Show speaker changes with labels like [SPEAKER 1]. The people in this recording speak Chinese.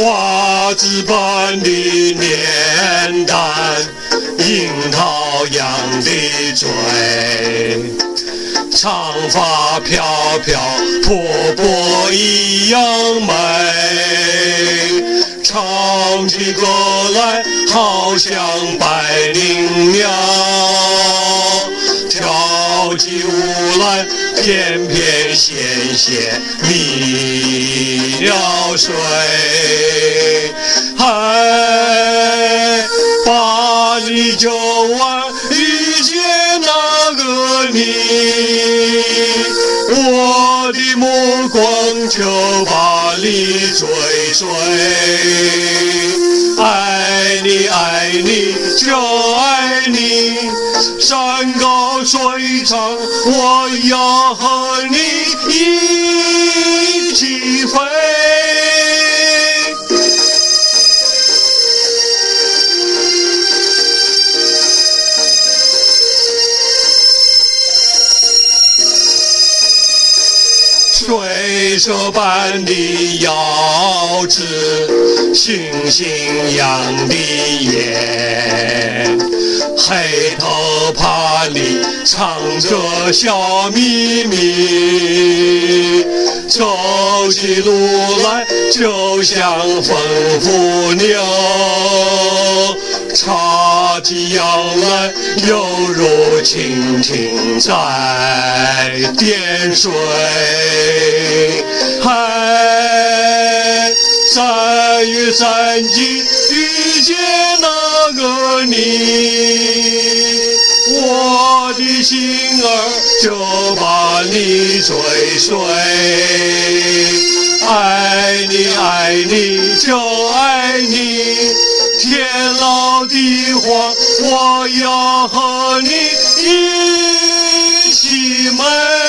[SPEAKER 1] 花枝般的脸蛋，樱桃样的嘴，长发飘飘，婆婆一样美，唱起歌来好像百灵鸟，跳起舞来翩翩跹跹迷了水。嗨，把你就爱遇见那个你，我的目光就把你追随，爱你爱你就爱你，山高水长，我要和你一起飞。水手般的腰肢，星星样的眼，黑头发里藏着小秘密，走起路来就像风扶牛，插起腰来犹如蜻蜓在点水。嗨，3月3日遇见那个你，我的心儿就把你追随，爱你爱你就爱你，天老地荒我要和你一起美。